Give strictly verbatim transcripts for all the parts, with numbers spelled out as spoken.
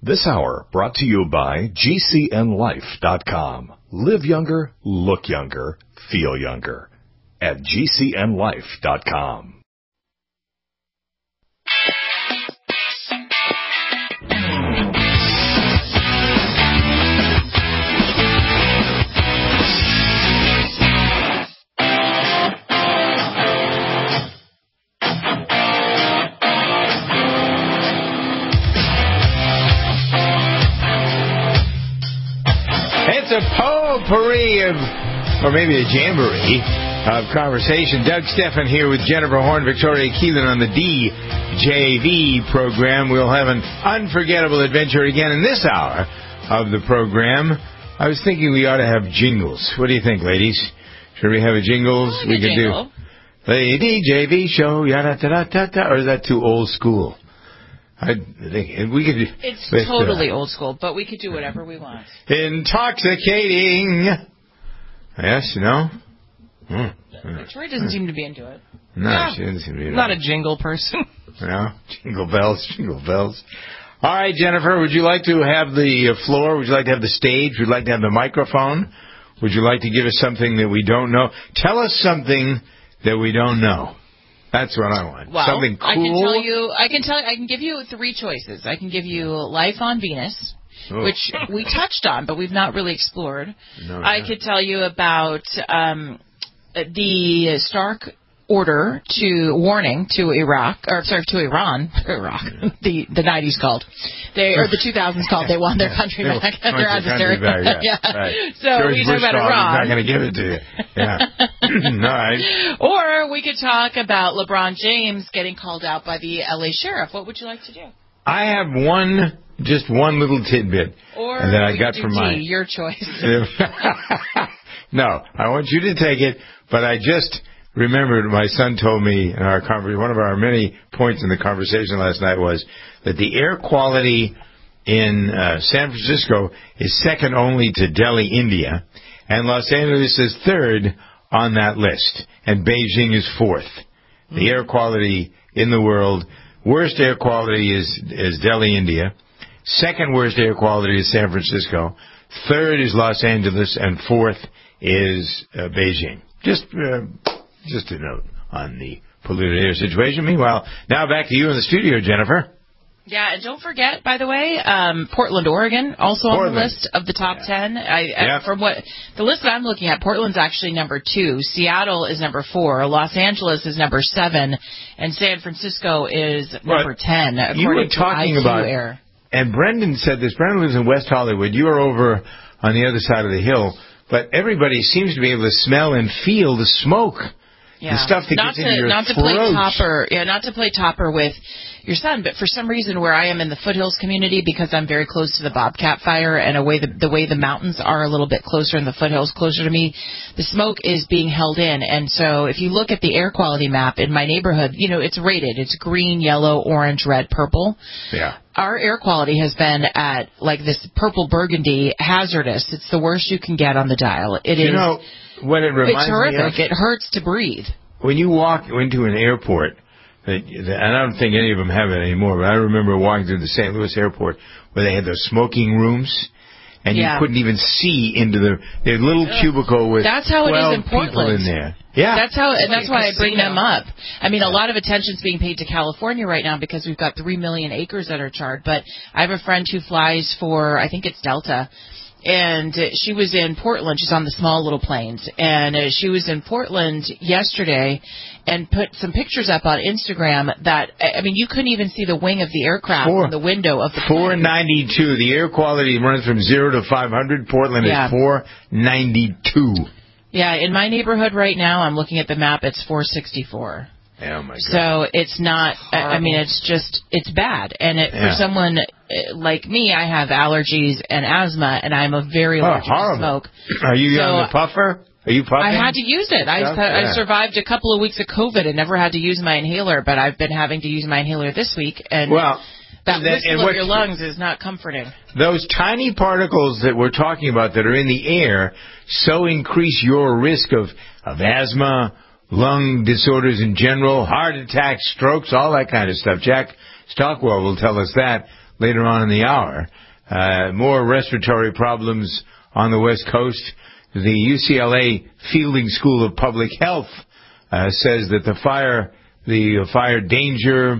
This hour brought to you by G C N life dot com. Live younger, look younger, feel younger at G C N life dot com. It's a potpourri of, or maybe a jamboree of conversation. Doug Stephan here with Jennifer Horn, Victoria Keelan on the D J V program. We'll have an unforgettable adventure again in this hour of the program. I was thinking we ought to have jingles. What do you think, ladies? Should we have a jingles? Like we a could jingle. do the D J V show, yada da da da da, or is that too old school? I think we could. It's with, totally uh, old school, but we could do whatever we want. Intoxicating. Yes, no? Hmm. Victoria doesn't seem to be into it. No, Yeah. she doesn't seem to be. Not a jingle person. No, jingle bells, jingle bells. All right, Jennifer, would you like to have the uh, floor? Would you like to have the stage? Would you like to have the microphone? Would you like to give us something that we don't know? Tell us something that we don't know. That's what I want. Well, something cool. I can tell you. I can tell. I can give you three choices. I can give you Life on Venus, Oh. which we touched on, but we've not really explored. No, I no. could tell you about um, the Stark order to warning to Iraq, or sorry, to Iran, Iraq, the the nineties called, they or the two thousands called. They want their country They back. want Their their adversary. country back, yeah, yeah. right. So George we talk Bush about dog is Iran. not going to give it to you. Yeah. All right. Or we could talk about LeBron James getting called out by the L A sheriff. What would you like to do? I have one, just one little tidbit Or that I we got could do from D, my. your choice. No, I want you to take it, but I just remembered my son told me in our conversation, one of our many points in the conversation last night was that the air quality in uh, San Francisco is second only to Delhi, India, and Los Angeles is third on that list, and Beijing is fourth. The mm. air quality in the world, worst air quality is, is Delhi, India. Second worst air quality is San Francisco. Third is Los Angeles, and fourth is uh, Beijing. Just, uh, just a note on the polluted air situation. Meanwhile, now back to you in the studio, Jennifer. Yeah, and don't forget, by the way, um, Portland, Oregon, also Portland. on the list of the top Yeah. ten. I, Yeah. I, from what the list that I'm looking at, Portland's actually number two, Seattle is number four, Los Angeles is number seven, and San Francisco is number But ten. According you were to talking I Q about Air. And Brendan said this. Brendan lives in West Hollywood. You are over on the other side of the hill, but everybody seems to be able to smell and feel the smoke. Yeah. The stuff that not gets to, in your not to throat. play topper, yeah, not to play topper with your son, but for some reason where I am in the foothills community, because I'm very close to the Bobcat fire, and a way the, the way the mountains are a little bit closer and the foothills closer to me, the smoke is being held in. And so if you look at the air quality map in my neighborhood, you know, it's rated. It's green, yellow, orange, red, purple. Yeah. Our air quality has been at like this purple burgundy hazardous. It's the worst you can get on the dial. It You is. know, what it reminds It's horrific. me of? It hurts to breathe. When you walk into an airport, that, and I don't think any of them have it anymore, but I remember walking through the Saint Louis airport where they had those smoking rooms, and Yeah. you couldn't even see into the their little Ugh. cubicle with That's how it is twelve in people Portland. in there. Yeah. That's how, and that's why I bring Casino. them up. I mean, a lot of attention's being paid to California right now because we've got three million acres that are charred. But I have a friend who flies for, I think it's Delta, and she was in Portland. She's on the small little planes, and uh, she was in Portland yesterday and put some pictures up on Instagram that, I mean, you couldn't even see the wing of the aircraft Four- from the window of the four plane. ninety-two. The air quality runs from zero to five hundred. Portland Yeah. is four ninety-two. Yeah, in my neighborhood right now, I'm looking at the map, it's four sixty-four. Oh, my God. So it's not, I I mean, it's just, it's bad. And it, Yeah. for someone uh, like me, I have allergies and asthma, and I'm a very Oh, allergic to horrible. smoke. Are you So on the puffer? Are you puffing? I had to use it. I, Stuff? I Yeah. survived a couple of weeks of COVID and never had to use my inhaler, but I've been having to use my inhaler this week. And Well, that that- whistle and of what- your lungs is not comforting. Those tiny particles that we're talking about that are in the air so increase your risk of, of asthma, lung disorders in general, heart attacks, strokes, all that kind of stuff. Jack Stockwell will tell us that later on in the hour. Uh, more respiratory problems on the West Coast. The U C L A Fielding School of Public Health uh, says that the fire, the fire danger,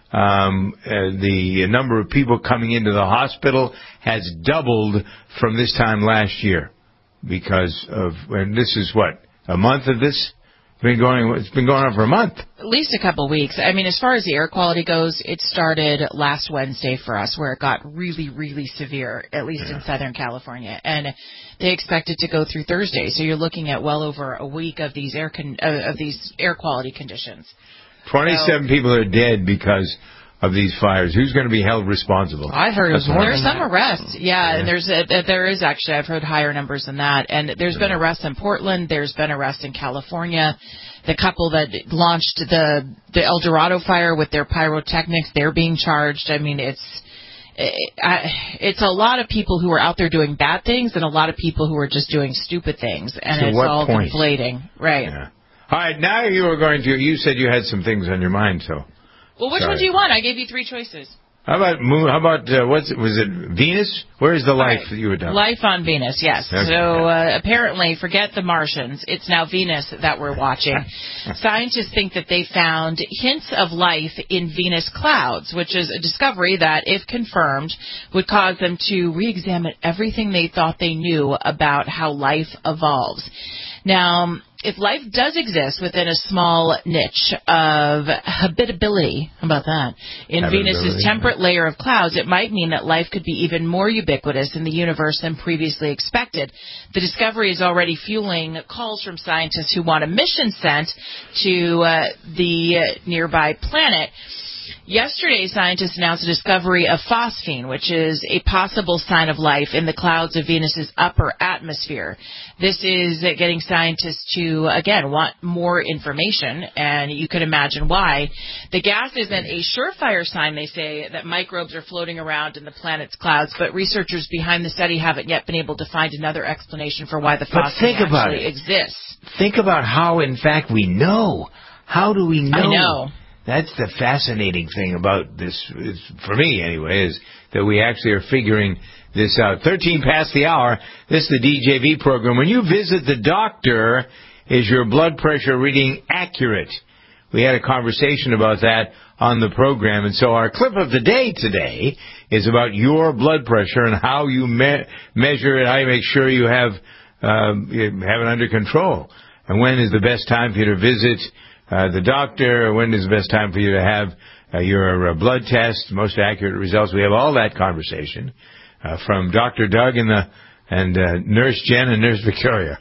um, uh, the number of people coming into the hospital has doubled from this time last year because of, and this is what, a month of this? It's been going, it's been going on for a month. At least a couple of weeks. I mean, as far as the air quality goes, it started last Wednesday for us, where it got really, really severe, at least yeah. in Southern California. And they expect it to go through Thursday. So you're looking at well over a week of these air con- uh, of these air quality conditions. twenty-seven so, people are dead because of these fires. Who's going to be held responsible? I heard it was more. There's some arrests. Yeah, yeah, and there's a, there is actually, I've heard higher numbers than that. And there's been arrests in Portland. There's been arrests in California. The couple that launched the the El Dorado fire with their pyrotechnics, they're being charged. I mean, it's it, I, it's a lot of people who are out there doing bad things and a lot of people who are just doing stupid things, and to it's what all point? conflating, right? Yeah. All right, now you were going to. You said you had some things on your mind, so. Well, which Sorry. one do you want? I gave you three choices. How about how about uh, what's was it Venus? Where is the life right. that you were done? Life on Venus, yes. Okay. So uh, apparently, forget the Martians. It's now Venus that we're watching. Scientists think that they found hints of life in Venus clouds, which is a discovery that, if confirmed, would cause them to re-examine everything they thought they knew about how life evolves. Now, if life does exist within a small niche of habitability, how about that, in Venus's temperate layer of clouds, it might mean that life could be even more ubiquitous in the universe than previously expected. The discovery is already fueling calls from scientists who want a mission sent to uh, the uh, nearby planet. Yesterday, scientists announced the discovery of phosphine, which is a possible sign of life in the clouds of Venus's upper atmosphere. This is getting scientists to, again, want more information, and you can imagine why. The gas isn't a surefire sign, they say, that microbes are floating around in the planet's clouds, but researchers behind the study haven't yet been able to find another explanation for why the phosphine actually exists. Think about how, in fact, we know. How do we know? I know. That's the fascinating thing about this, is, for me anyway, is that we actually are figuring this out. thirteen past the hour, this is the D J V program. When you visit the doctor, is your blood pressure reading accurate? We had a conversation about that on the program, and so our clip of the day today is about your blood pressure and how you me- measure it, how you make sure you have, um, you have it under control. And when is the best time for you to visit Uh, the doctor, when is the best time for you to have uh, your uh, blood test, most accurate results. We have all that conversation uh, from Doctor Doug and the and uh, Nurse Jen and Nurse Victoria.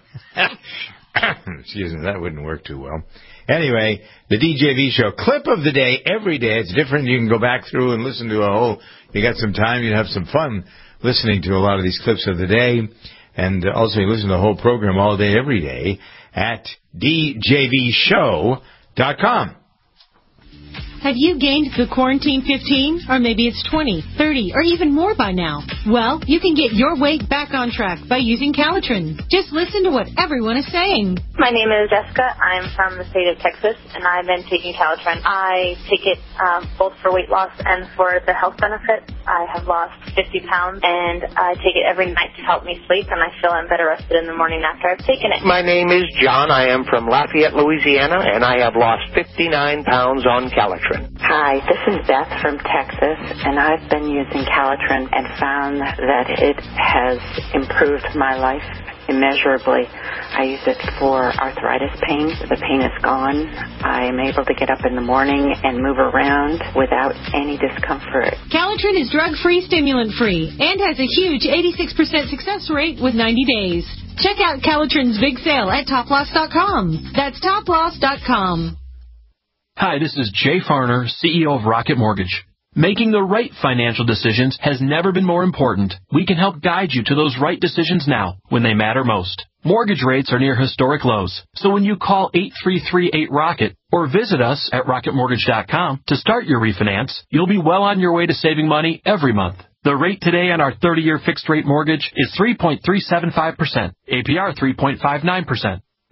Excuse me, that wouldn't work too well. Anyway, the D J V show, clip of the day, every day. It's different. You can go back through and listen to a whole, you got some time, you have some fun listening to a lot of these clips of the day. And also you listen to the whole program all day, every day at D J V show dot com. Have you gained the quarantine fifteen? Or maybe it's twenty, thirty, or even more by now? Well, you can get your weight back on track by using Calitrin. Just listen to what everyone is saying. My name is Jessica. I'm from the state of Texas, and I've been taking Calitrin. I take it um, both for weight loss and for the health benefits. I have lost fifty pounds, and I take it every night to help me sleep, and I feel I'm better rested in the morning after I've taken it. My name is John. I am from Lafayette, Louisiana, and I have lost fifty-nine pounds on Calitrin. Hi, this is Beth from Texas, and I've been using Calitrin and found that it has improved my life immeasurably. I use it for arthritis pain. The pain is gone. I am able to get up in the morning and move around without any discomfort. Calitrin is drug-free, stimulant-free, and has a huge eighty-six percent success rate with ninety days. Check out Calitrin's big sale at top loss dot com. That's top loss dot com. Hi, this is Jay Farner, C E O of Rocket Mortgage. Making the right financial decisions has never been more important. We can help guide you to those right decisions now, when they matter most. Mortgage rates are near historic lows, so when you call eight three three eight ROCKET or visit us at rocket mortgage dot com to start your refinance, you'll be well on your way to saving money every month. The rate today on our thirty-year fixed-rate mortgage is three point three seven five percent, A P R three point five nine percent.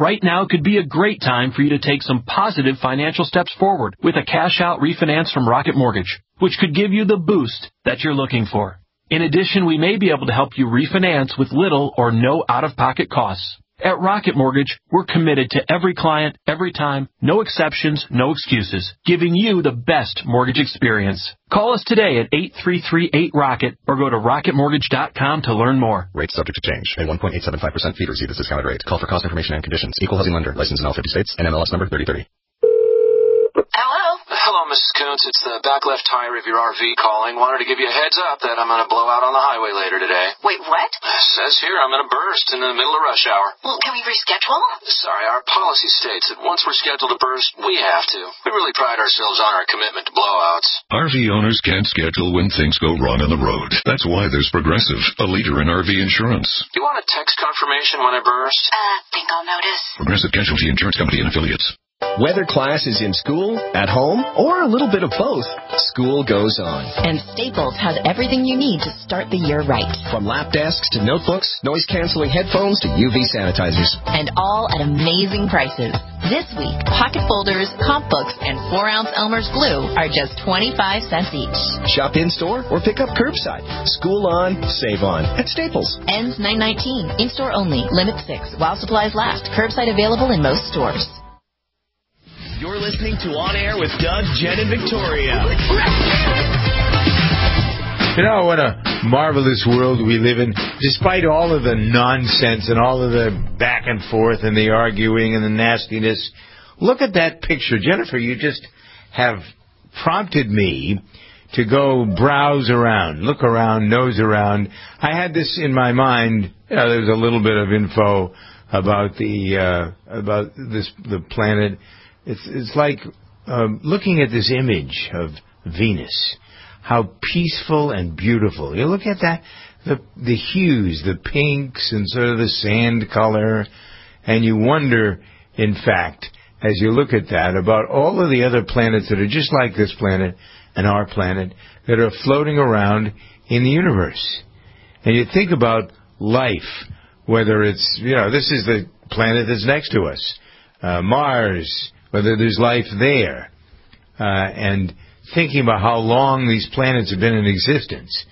Right now could be a great time for you to take some positive financial steps forward with a cash-out refinance from Rocket Mortgage, which could give you the boost that you're looking for. In addition, we may be able to help you refinance with little or no out-of-pocket costs. At Rocket Mortgage, we're committed to every client, every time, no exceptions, no excuses, giving you the best mortgage experience. Call us today at eight three three eight ROCKET or go to rocket mortgage dot com to learn more. Rates subject to change. Pay one point eight seven five percent fee to receive this discounted rate. Call for cost information and conditions. Equal housing lender. Licensed in all fifty states. N M L S number thirty thirty. Hello? Hello, Missus Kuntz. It's the back left tire of your R V calling. Wanted to give you a heads up that I'm going to blow out on the highway later today. Wait, what? Says here I'm going to burst in the middle of rush hour. Well, can we reschedule? Sorry, our policy states that once we're scheduled to burst, we have to. We really pride ourselves on our commitment to blowouts. R V owners can't schedule when things go wrong on the road. That's why there's Progressive, a leader in R V insurance. Do you want a text confirmation when I burst? Uh, think I'll notice. Progressive Casualty Insurance Company and Affiliates. Whether class is in school, at home, or a little bit of both, school goes on. And Staples has everything you need to start the year right. From lap desks to notebooks, noise-canceling headphones to U V sanitizers. And all at amazing prices. This week, pocket folders, comp books, and four ounce Elmer's glue are just twenty-five cents each. Shop in-store or pick up curbside. School on, save on at Staples. Ends nine nineteen. In-store only. Limit six. While supplies last. Curbside available in most stores. You're listening to On Air with Doug, Jen, and Victoria. You know what a marvelous world we live in. Despite all of the nonsense and all of the back and forth and the arguing and the nastiness, look at that picture. Jennifer, you just have prompted me to go browse around, look around, nose around. I had this in my mind. You know, there's a little bit of info about the uh, about this the planet. It's it's like um, looking at this image of Venus, how peaceful and beautiful. You look at that, the the hues, the pinks and sort of the sand color, and you wonder, in fact, as you look at that, about all of the other planets that are just like this planet and our planet that are floating around in the universe. And you think about life, whether it's, you know, this is the planet that's next to us, uh, Mars, whether there's life there, uh, and thinking about how long these planets have been in existence,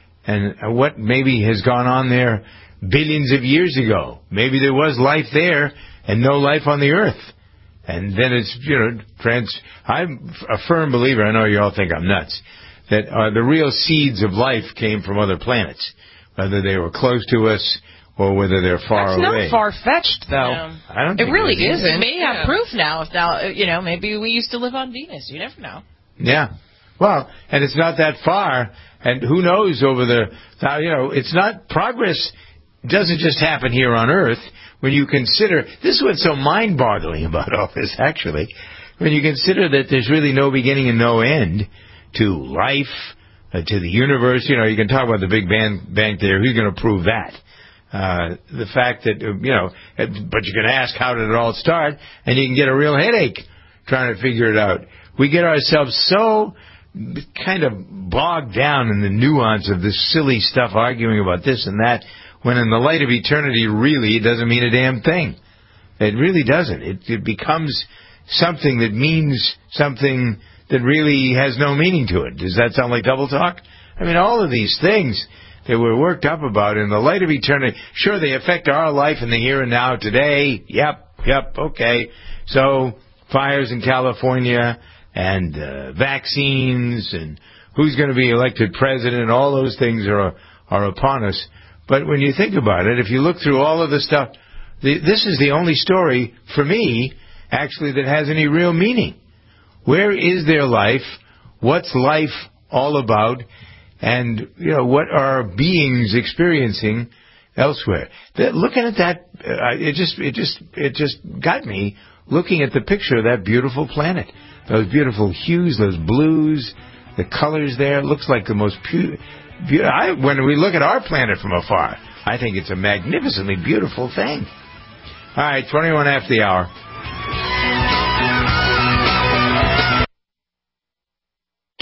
and what maybe has gone on there billions of years ago. Maybe there was life there and no life on the Earth. And then it's, you know, trans. I'm a firm believer, I know you all think I'm nuts, that uh, the real seeds of life came from other planets, whether they were close to us or whether they're far That's away. That's not far-fetched, though. Yeah. I don't it think really it is. isn't. We may Yeah. have proof now. If now, you know, maybe we used to live on Venus. You never know. Yeah. Well, and it's not that far, and who knows over the, you know, it's not, progress doesn't just happen here on Earth. When you consider, this is what's so mind-boggling about all this, actually, when you consider that there's really no beginning and no end to life, uh, to the universe. You know, you can talk about the Big Bang, Bang Theory. Who's going to prove that? Uh, the fact that, you know, but you can ask how did it all start, and you can get a real headache trying to figure it out. We get ourselves so kind of bogged down in the nuance of this silly stuff, arguing about this and that, when in the light of eternity, really, it doesn't mean a damn thing. It really doesn't. It, it becomes something that means something that really has no meaning to it. Does that sound like double talk? I mean, all of these things that we're worked up about in the light of eternity, sure, they affect our life in the here and now today. Yep, yep, okay. So, fires in California and uh, vaccines and who's going to be elected president, all those things are are upon us. But when you think about it, if you look through all of the stuff, the, this is the only story, for me, actually, that has any real meaning. Where is their life? What's life all about? And, you know, what are beings experiencing elsewhere? That, looking at that, uh, it just, it just, it just got me looking at the picture of that beautiful planet. Those beautiful hues, those blues, the colors there. It looks like the most pure. Be- I, when we look at our planet from afar, I think it's a magnificently beautiful thing. All right, twenty-one after the hour. Do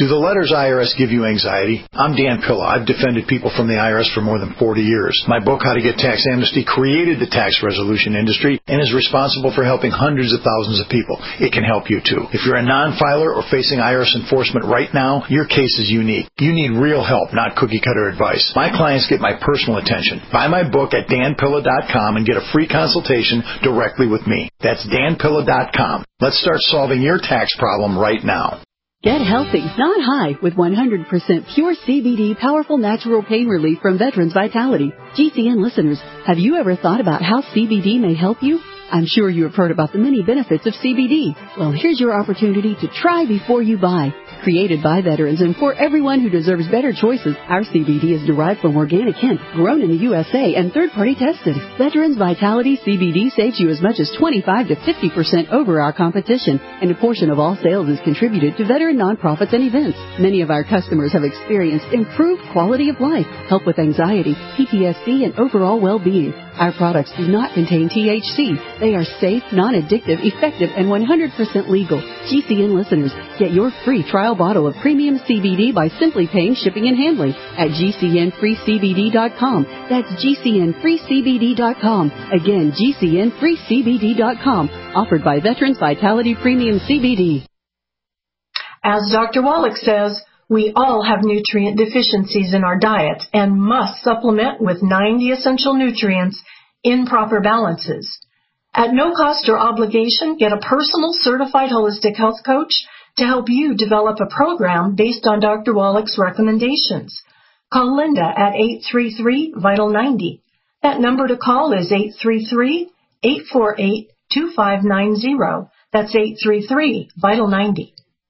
Do the letters I R S give you anxiety? I'm Dan Pilla. I've defended people from the I R S for more than forty years. My book, How to Get Tax Amnesty, created the tax resolution industry and is responsible for helping hundreds of thousands of people. It can help you, too. If you're a non-filer or facing I R S enforcement right now, your case is unique. You need real help, not cookie-cutter advice. My clients get my personal attention. Buy my book at dan pilla dot com and get a free consultation directly with me. That's dan pilla dot com. Let's start solving your tax problem right now. Get healthy, not high, with one hundred percent pure C B D powerful natural pain relief from Veterans Vitality. G C N listeners, have you ever thought about how C B D may help you? I'm sure you have heard about the many benefits of C B D. Well, here's your opportunity to try before you buy. Created by veterans and for everyone who deserves better choices, our C B D is derived from organic hemp, grown in the U S A, and third-party tested. Veterans Vitality C B D saves you as much as twenty-five to fifty percent over our competition, and a portion of all sales is contributed to veteran nonprofits and events. Many of our customers have experienced improved quality of life, help with anxiety, P T S D, and overall well-being. Our products do not contain T H C. They are safe, non-addictive, effective, and one hundred percent legal. G C N listeners, get your free trial bottle of premium C B D by simply paying shipping and handling at G C N free C B D dot com. That's G C N free C B D dot com. Again, G C N free C B D dot com. Offered by Veterans Vitality Premium C B D. As Doctor Wallach says, we all have nutrient deficiencies in our diet and must supplement with ninety essential nutrients in proper balances. At no cost or obligation, get a personal certified holistic health coach to help you develop a program based on Doctor Wallach's recommendations. Call Linda at eight three three, vital ninety. That number to call is eight three three, eight four eight, two five nine zero. That's eight three three, vital ninety.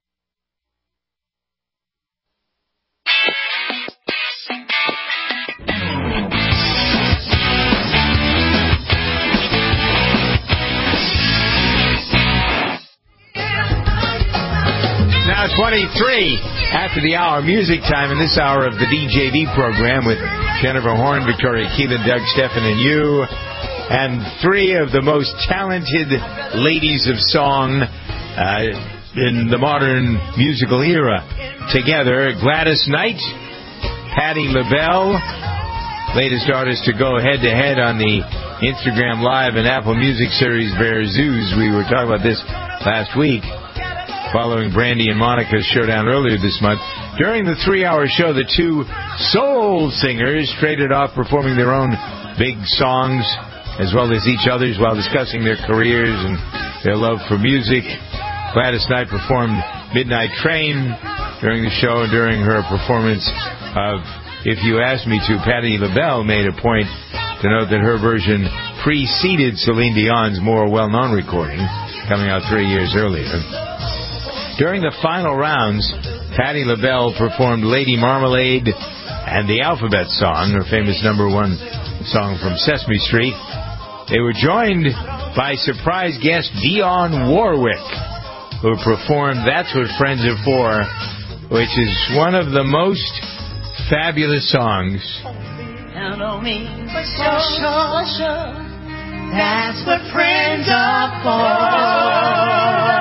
Now twenty-three after the hour, music time in this hour of the D J V program with Jennifer Horn, Victoria Keelan, Doug Steffen, and you, and three of the most talented ladies of song uh, in the modern musical era together. Gladys Knight, Patti LaBelle, latest artist to go head-to-head on the Instagram Live and Apple Music series Bear Zoos. We were talking about this last week, following Brandy and Monica's showdown earlier this month. During the three-hour show, the two soul singers traded off performing their own big songs as well as each other's while discussing their careers and their love for music. Gladys Knight performed Midnight Train during the show, and during her performance of If You Ask Me To, Patti LaBelle made a point to note that her version preceded Celine Dion's more well-known recording, coming out three years earlier. During the final rounds, Patti LaBelle performed Lady Marmalade and the Alphabet Song, her famous number one song from Sesame Street. They were joined by surprise guest Dionne Warwick, who performed That's What Friends Are For, which is one of the most fabulous songs. Hello, me, for sure, sure, sure. That's what friends are for.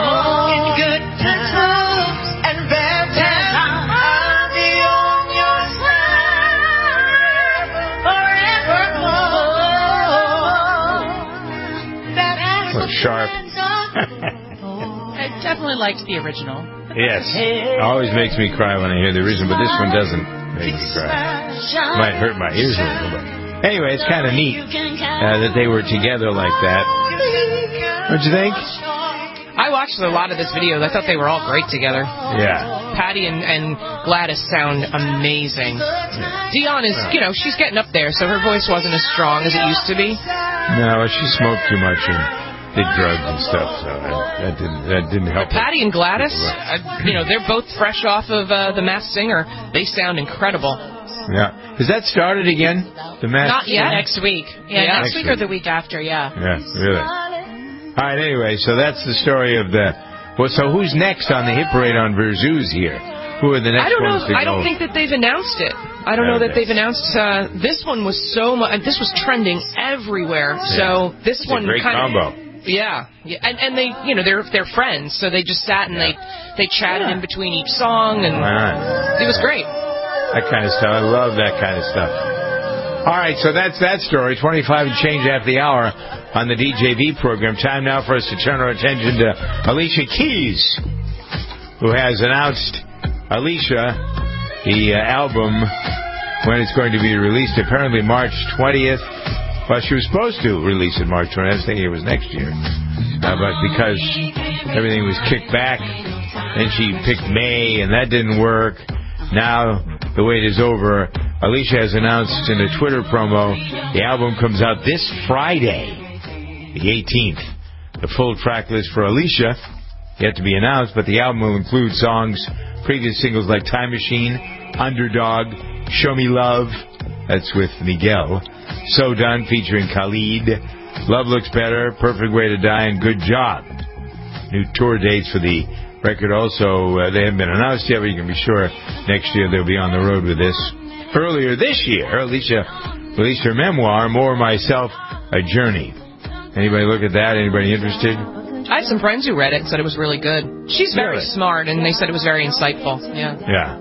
Sharp. I definitely liked the original. Yes. It always makes me cry when I hear the original, but this one doesn't make me cry. Might hurt my ears a little bit. Anyway, it's kind of neat uh, that they were together like that. What'd you think? I watched a lot of this video. I thought they were all great together. Yeah. Patti and, and Gladys sound amazing. Yeah. Dionne is, you know, she's getting up there, so her voice wasn't as strong as it used to be. No, she smoked too much and did drugs and stuff, so that, that didn't that didn't help. But Patti and Gladys, uh, you know, they're both fresh off of uh, The Masked Singer. They sound incredible. Yeah. Has that started again? The Masked Not yet. Singer? Next week. Yeah, yeah. next, next week, week or the week after, yeah. Yeah, really. All right, anyway, so that's the story of the... Well, so who's next on the hit parade on Verzuz here? Who are the next I don't ones know. to I don't go? think that they've announced it. I don't know that they've announced... Uh, this one was so much... This was trending everywhere. Yeah. So this it's one a great kind combo. of... Yeah, yeah, and and they, you know, they're they're friends, so they just sat and they they chatted yeah. in between each song, and right. it was great. That kind of stuff. I love that kind of stuff. All right, so that's that story. twenty-five and change after the hour on the D J V program. Time now for us to turn our attention to Alicia Keys, who has announced Alicia, the uh, album, when it's going to be released, apparently March twentieth. Well, she was supposed to release it March twentieth. I was thinking it was next year. Uh, but because everything was kicked back, then she picked May, and that didn't work. Now the wait is over. Alicia has announced in a Twitter promo the album comes out this Friday, the eighteenth. The full track list for Alicia yet to be announced, but the album will include songs, previous singles like Time Machine, Underdog, Show Me Love, that's with Miguel, So Done featuring Khalid, Love Looks Better, Perfect Way to Die, and Good Job. New tour dates for the record also, uh, they haven't been announced yet, but you can be sure next year they'll be on the road with this. Earlier this year, Alicia released her memoir, More Myself, A Journey. Anybody look at that? Anybody interested? I had some friends who read it and said it was really good. She's very really? smart, and they said it was very insightful. Yeah. Yeah.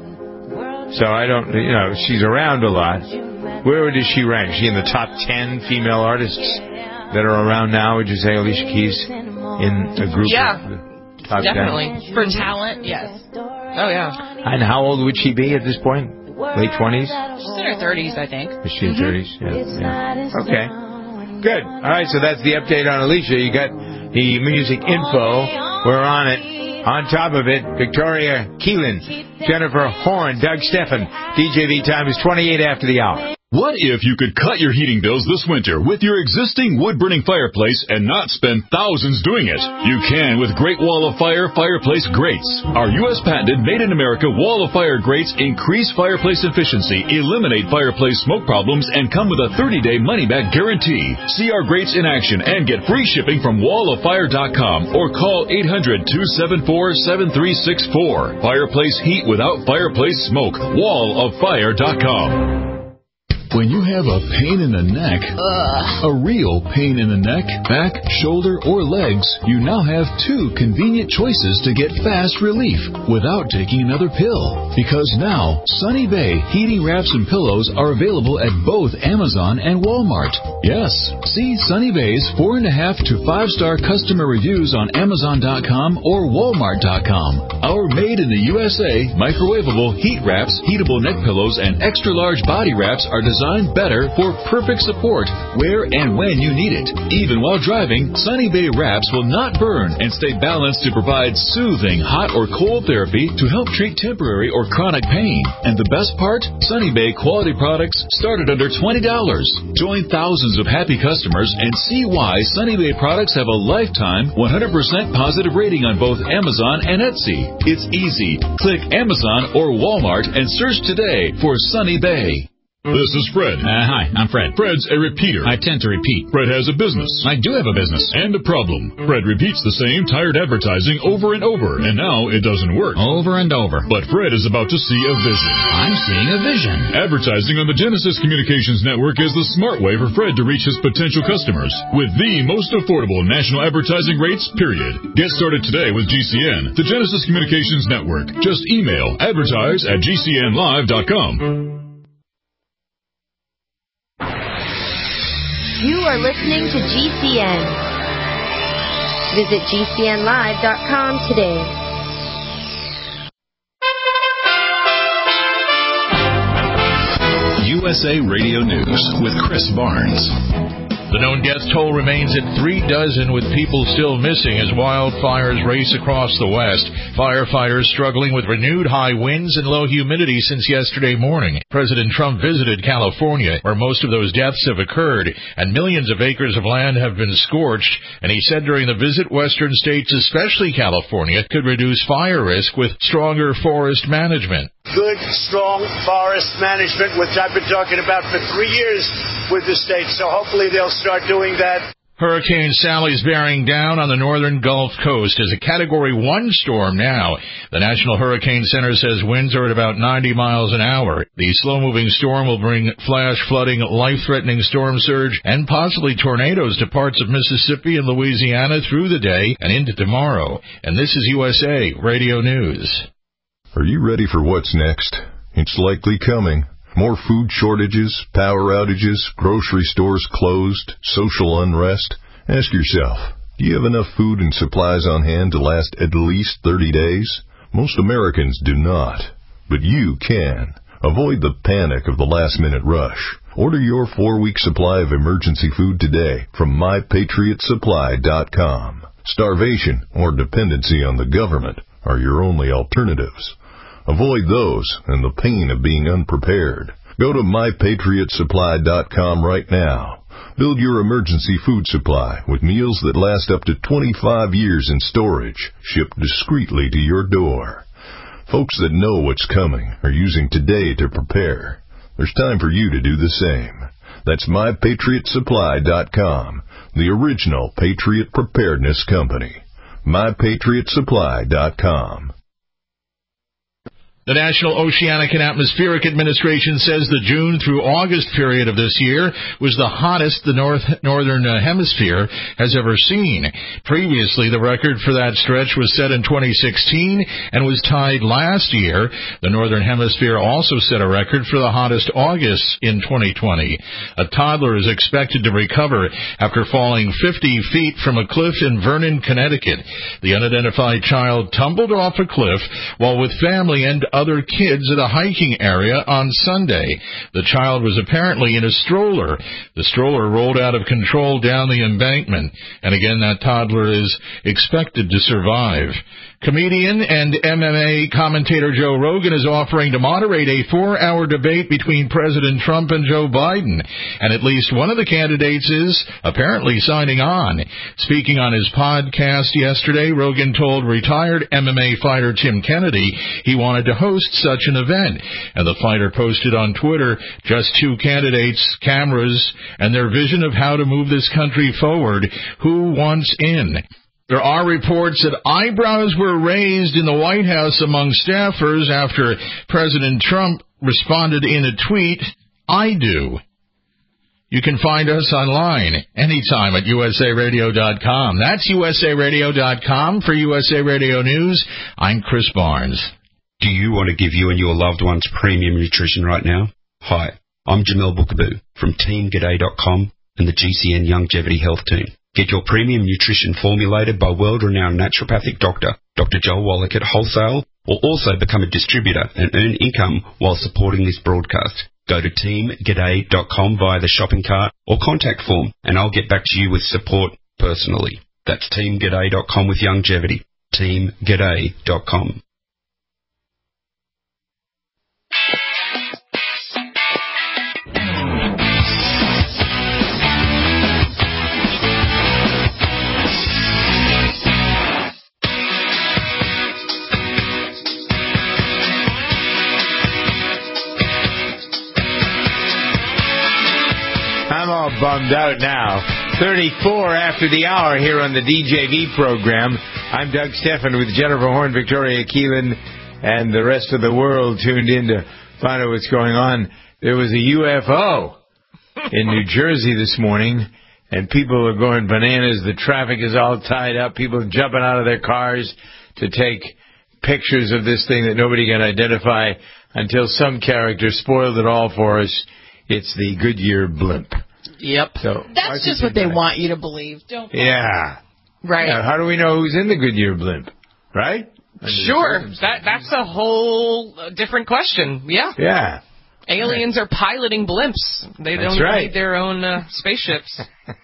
So I don't, you know, she's around a lot. Where does she rank? Is she in the top ten female artists that are around now? Would you say Alicia Keys in a group? Yeah, of top definitely. ten? For talent, yes. Oh, yeah. And how old would she be at this point? Late twenties? She's in her thirties, I think. Is she in mm-hmm. thirties? Yeah, yeah. Okay. Good. All right, so that's the update on Alicia. You got the music info. We're on it. On top of it, Victoria Keelan, Jennifer Horn, Doug Steffen. D J V time is twenty-eight after the hour. What if you could cut your heating bills this winter with your existing wood-burning fireplace and not spend thousands doing it? You can with Great Wall of Fire Fireplace Grates. Our U S patented made-in-America Wall of Fire grates increase fireplace efficiency, eliminate fireplace smoke problems, and come with a thirty-day money-back guarantee. See our grates in action and get free shipping from wall of fire dot com or call eight hundred, two seven four, seven three six four. Fireplace heat without fireplace smoke. wall of fire dot com. When you have a pain in the neck, Ugh. a real pain in the neck, back, shoulder, or legs, you now have two convenient choices to get fast relief without taking another pill. Because now, Sunny Bay heating wraps and pillows are available at both Amazon and Walmart. Yes, see Sunny Bay's four and a half to five star customer reviews on Amazon dot com or Walmart dot com. Our made in the U S A microwavable heat wraps, heatable neck pillows, and extra large body wraps are designed Designed better for perfect support where and when you need it. Even while driving, Sunny Bay wraps will not burn and stay balanced to provide soothing hot or cold therapy to help treat temporary or chronic pain. And the best part? Sunny Bay quality products start at under twenty dollars. Join thousands of happy customers and see why Sunny Bay products have a lifetime one hundred percent positive rating on both Amazon and Etsy. It's easy. Click Amazon or Walmart and search today for Sunny Bay. This is Fred. Uh, hi, I'm Fred. Fred's a repeater. I tend to repeat. Fred has a business. I do have a business. And a problem. Fred repeats the same tired advertising over and over, and now it doesn't work. Over and over. But Fred is about to see a vision. I'm seeing a vision. Advertising on the Genesis Communications Network is the smart way for Fred to reach his potential customers with the most affordable national advertising rates, period. Get started today with G C N, the Genesis Communications Network. Just email advertise at G C N live dot com. You are listening to G C N. Visit G C N live dot com today. U S A Radio News with Chris Barnes. The known death toll remains at three dozen, with people still missing as wildfires race across the West. Firefighters struggling with renewed high winds and low humidity since yesterday morning. President Trump visited California, where most of those deaths have occurred, and millions of acres of land have been scorched. And he said during the visit, western states, especially California, could reduce fire risk with stronger forest management. Good, strong forest management, which I've been talking about for three years with the state, so hopefully they'll start doing that. Hurricane Sally's bearing down on the northern Gulf Coast as a Category one storm now. The National Hurricane Center says winds are at about ninety miles an hour. The slow-moving storm will bring flash flooding, life-threatening storm surge, and possibly tornadoes to parts of Mississippi and Louisiana through the day and into tomorrow. And this is U S A Radio News. Are you ready for what's next? It's likely coming. More food shortages, power outages, grocery stores closed, social unrest. Ask yourself, do you have enough food and supplies on hand to last at least thirty days? Most Americans do not, but you can. Avoid the panic of the last-minute rush. Order your four-week supply of emergency food today from my patriot supply dot com. Starvation or dependency on the government are your only alternatives. Avoid those and the pain of being unprepared. Go to my patriot supply dot com right now. Build your emergency food supply with meals that last up to twenty-five years in storage, shipped discreetly to your door. Folks that know what's coming are using today to prepare. There's time for you to do the same. That's my patriot supply dot com, the original Patriot Preparedness Company. my patriot supply dot com. The National Oceanic and Atmospheric Administration says the June through August period of this year was the hottest the North Northern uh, Hemisphere has ever seen. Previously, the record for that stretch was set in twenty sixteen and was tied last year. The Northern Hemisphere also set a record for the hottest August in twenty twenty. A toddler is expected to recover after falling fifty feet from a cliff in Vernon, Connecticut. The unidentified child tumbled off a cliff while with family and other kids at a hiking area on Sunday. The child was apparently in a stroller. The stroller rolled out of control down the embankment, and again that toddler is expected to survive. Comedian and M M A commentator Joe Rogan is offering to moderate a four-hour debate between President Trump and Joe Biden, and at least one of the candidates is apparently signing on. Speaking on his podcast yesterday, Rogan told retired M M A fighter Tim Kennedy he wanted to host such an event, and the fighter posted on Twitter just two candidates, cameras, and their vision of how to move this country forward. Who wants in? There are reports that eyebrows were raised in the White House among staffers after President Trump responded in a tweet, "I do." You can find us online anytime at U S A radio dot com. That's U S A radio dot com for U S A Radio News. I'm Chris Barnes. Do you want to give you and your loved ones premium nutrition right now? Hi, I'm Jamel Bookaboo from Team G'day dot com and the G C N Longevity Health Team. Get your premium nutrition formulated by world-renowned naturopathic doctor, Doctor Joel Wallach at wholesale, or also become a distributor and earn income while supporting this broadcast. Go to Team G'day dot com via the shopping cart or contact form, and I'll get back to you with support personally. That's Team G'day dot com with longevity. Team G'day dot com. I'm all bummed out now. thirty-four after the hour here on the D J V program. I'm Doug Stephan with Jennifer Horn, Victoria Keelan, and the rest of the world tuned in to find out what's going on. There was a U F O in New Jersey this morning, and people are going bananas. The traffic is all tied up. People are jumping out of their cars to take pictures of this thing that nobody can identify until some character spoiled it all for us. It's the Goodyear blimp. Yep. So that's just what they want you to believe, don't they? Yeah. Right. Yeah, how do we know who's in the Goodyear blimp? Right? Sure. That that's a whole different question. Yeah. Yeah. Aliens right. are piloting blimps. They that's don't right. need their own uh, spaceships.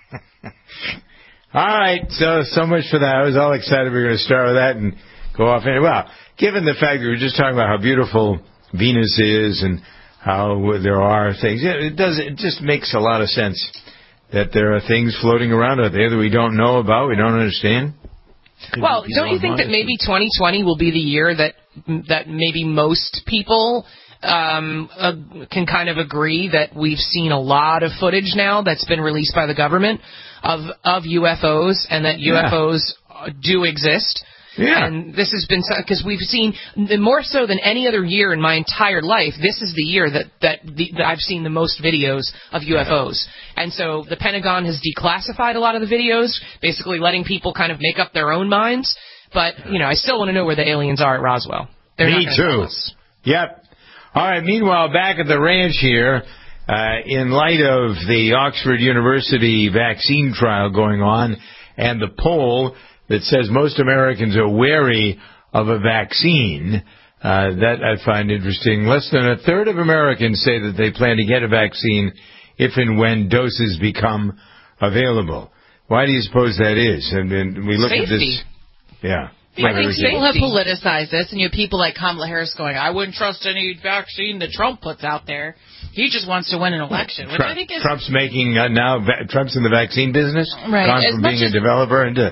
All right. So so much for that. I was all excited we were going to start with that and go off. In. Well, given the fact that we were just talking about how beautiful Venus is and how there are things. It does. It just makes a lot of sense that there are things floating around out there that we don't know about, we don't understand. Well, don't you think that maybe twenty twenty will be the year that that maybe most people um, uh, can kind of agree that we've seen a lot of footage now that's been released by the government of of U F Os, and that U F Os yeah. do exist. Yeah. And this has been, because we've seen, more so than any other year in my entire life, this is the year that, that, the, that I've seen the most videos of U F Os. And so the Pentagon has declassified a lot of the videos, basically letting people kind of make up their own minds. But, you know, I still want to know where the aliens are at Roswell. They're Me not too. tell us. Yep. All right, meanwhile, back at the ranch here, uh, in light of the Oxford University vaccine trial going on and the poll that says most Americans are wary of a vaccine, uh, that I find interesting. Less than a third of Americans say that they plan to get a vaccine if and when doses become available. Why do you suppose that is? And, and we look Safety. at this. Yeah. I think people have politicized this, and you have people like Kamala Harris going, I wouldn't trust any vaccine that Trump puts out there. He just wants to win an election, which Trump, I think is... Trump's making, uh, now, va- Trump's in the vaccine business? Right. Gone As from much being as- a developer into...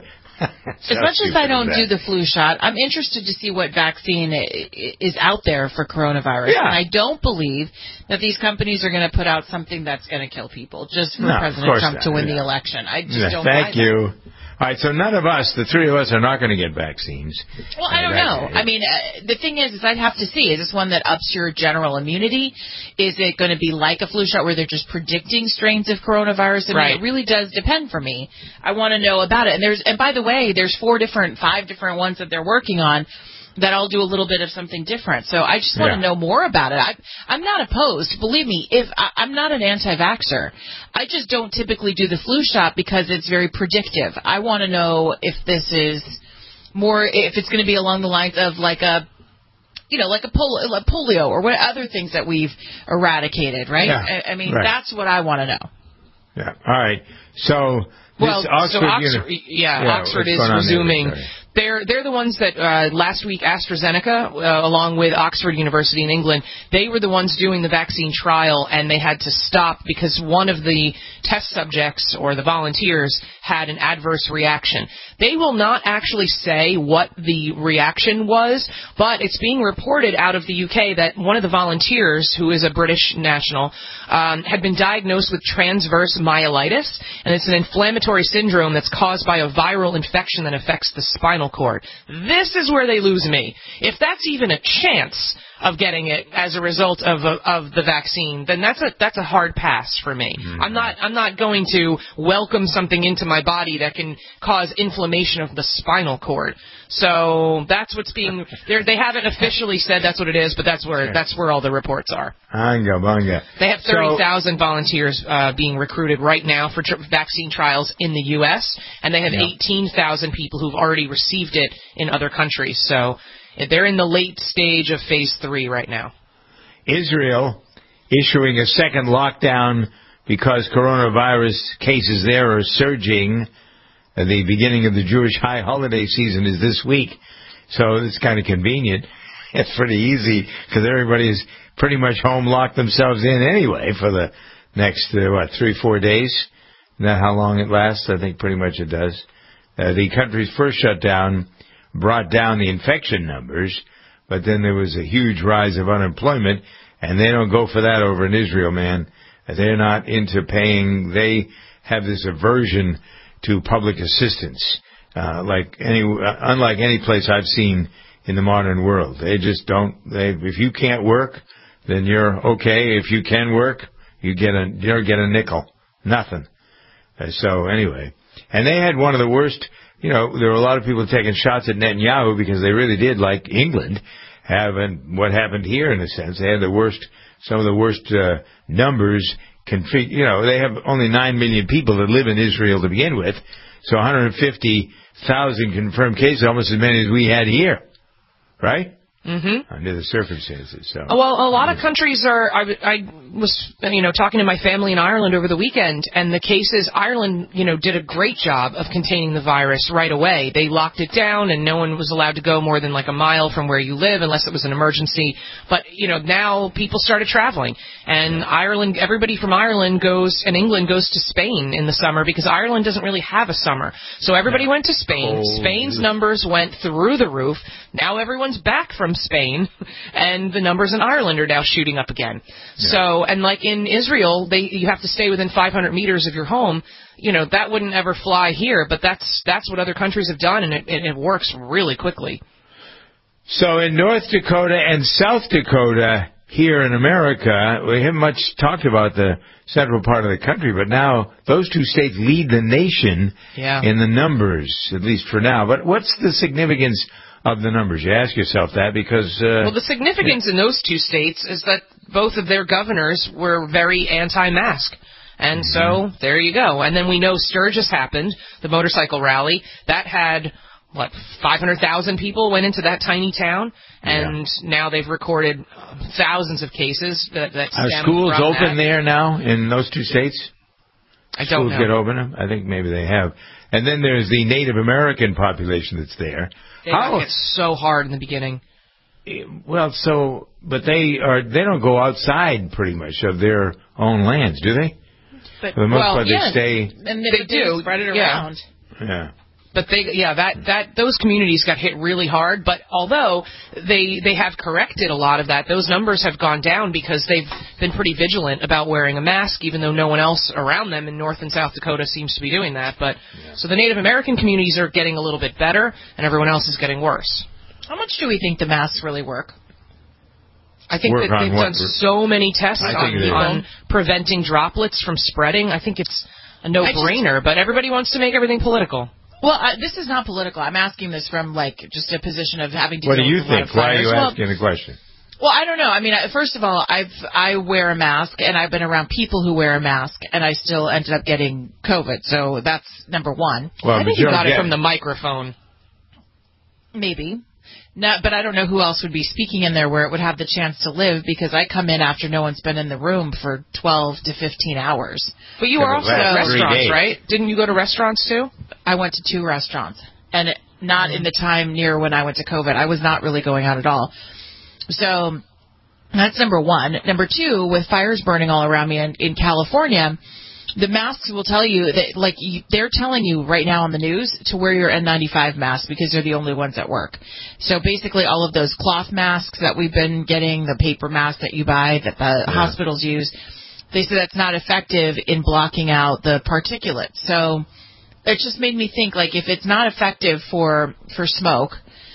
As much as I don't do the flu shot, I'm interested to see what vaccine is out there for coronavirus. Yeah. And I don't believe that these companies are going to put out something that's going to kill people just for No, of President course Trump not. to win Yeah. the election. I just Yeah, don't thank buy you. that. All right, so none of us, the three of us, are not going to get vaccines. Well, I don't know. I mean, uh, the thing is, is I'd have to see. Is this one that ups your general immunity? Is it going to be like a flu shot where they're just predicting strains of coronavirus? I mean, Right. it really does depend for me. I want to know about it. And there's, and by the way, there's four different, five different ones that they're working on that all do a little bit of something different. So I just want Yeah. to know more about it. I, I'm not opposed. Believe me, if I, I'm not an anti-vaxxer. I just don't typically do the flu shot because it's very predictive. I want to know if this is more, if it's going to be along the lines of like a, you know, like a pol- like polio or what other things that we've eradicated, right? Yeah. I, I mean, Right. that's what I want to know. Yeah. All right. So, this Well, Oxford... so Oxford, Uni- yeah, Yeah, Oxford what's is going on there? resuming. Sorry. They're they're the ones that uh, last week AstraZeneca, uh, along with Oxford University in England, they were the ones doing the vaccine trial, and they had to stop because one of the test subjects or the volunteers had an adverse reaction. They will not actually say what the reaction was, but it's being reported out of the U K that one of the volunteers, who is a British national, um, had been diagnosed with transverse myelitis, and it's an inflammatory syndrome that's caused by a viral infection that affects the spinal cord. This is where they lose me. If that's even a chance of getting it as a result of a, of the vaccine, then that's a that's a hard pass for me. Mm-hmm. I'm not I'm not going to welcome something into my body that can cause inflammation of the spinal cord. So that's what's being. They haven't officially said that's what it is, but that's where that's where all the reports are. Anga, banga. They have thirty thousand so, volunteers uh, being recruited right now for tr- vaccine trials in the U S, and they have yeah. eighteen thousand people who've already received it in other countries. So they're in the late stage of phase three right now. Israel issuing a second lockdown because coronavirus cases there are surging. The beginning of the Jewish high holiday season is this week, so it's kind of convenient. It's pretty easy because everybody is pretty much home, locked themselves in anyway for the next, uh, what, three, four days? Isn't that how long it lasts? I think pretty much it does. Uh, the country's first shutdown brought down the infection numbers, but then there was a huge rise of unemployment, and they don't go for that over in Israel, man. They're not into paying. They have this aversion to public assistance, uh, like any, uh, unlike any place I've seen in the modern world. They just don't, they, if you can't work, then you're okay. If you can work, you get a, you get a nickel. Nothing. Uh, so anyway, and they had one of the worst, you know, there were a lot of people taking shots at Netanyahu because they really did, like England, have, and what happened here in a sense. They had the worst, some of the worst, uh, numbers. Config- you know, they have only nine million people that live in Israel to begin with, so one hundred fifty thousand confirmed cases, almost as many as we had here, right? Mm-hmm. Under the circumstances. So. Well, a lot of countries are. I, I was, you know, talking to my family in Ireland over the weekend, and the cases. Ireland, you know, did a great job of containing the virus right away. They locked it down, and no one was allowed to go more than like a mile from where you live, unless it was an emergency. But you know, now people started traveling, and Ireland. Everybody from Ireland goes, and England goes to Spain in the summer because Ireland doesn't really have a summer. So everybody went to Spain. Cold. Spain's numbers went through the roof. Now everyone's back from Spain, and the numbers in Ireland are now shooting up again. Yeah. So, and like in Israel, they you have to stay within five hundred meters of your home. You know, that wouldn't ever fly here, but that's that's what other countries have done, and it, it, it works really quickly. So in North Dakota and South Dakota, here in America, we haven't much talked about the central part of the country, but now those two states lead the nation yeah. in the numbers, at least for now. But what's the significance of the numbers? You ask yourself that because... Uh, well, the significance yeah. in those two states is that both of their governors were very anti-mask. And mm-hmm. so, there you go. And then we know Sturgis happened, the motorcycle rally. That had... what, five hundred thousand people went into that tiny town, and yeah. now they've recorded thousands of cases that, that stem Are schools from open that. there now in those two states? I don't schools know. get open? I think maybe they have. And then there's the Native American population that's there. They got hit so hard in the beginning. Well, so, but they are, they don't go outside pretty much of their own lands, do they? But, For the most well, part, yeah, they stay. And they, they do. Spread it yeah. around. Yeah. But they, yeah, that, that, those communities got hit really hard. But although they, they have corrected a lot of that, those numbers have gone down because they've been pretty vigilant about wearing a mask, even though no one else around them in North and South Dakota seems to be doing that. But, yeah. so the Native American communities are getting a little bit better, and everyone else is getting worse. How much do we think the masks really work? I think work that they've what? done so many tests on, on preventing droplets from spreading. I think it's a no-brainer, but everybody wants to make everything political. Well, I, this is not political. I'm asking this from, like, just a position of having to What deal do you with a lot think? of Why are fires. you well, asking the question? Well, I don't know. I mean, first of all, I've I wear a mask, and I've been around people who wear a mask, and I still ended up getting COVID. So that's number one. Well, I think you got it from the microphone. Maybe. No, but I don't know who else would be speaking in there where it would have the chance to live, because I come in after no one's been in the room for twelve to fifteen hours. But you were also at restaurants, right? Didn't you go to restaurants too? I went to two restaurants, and it, not mm-hmm. in the time near when I went to COVID. I was not really going out at all. So that's number one. Number two, with fires burning all around me in, in California, the masks will tell you that, like, you, they're telling you right now on the news to wear your N ninety-five mask because they're the only ones that work. So basically all of those cloth masks that we've been getting, the paper masks that you buy that the yeah. hospitals use, they say that's not effective in blocking out the particulate. So it just made me think, like, if it's not effective for, for smoke,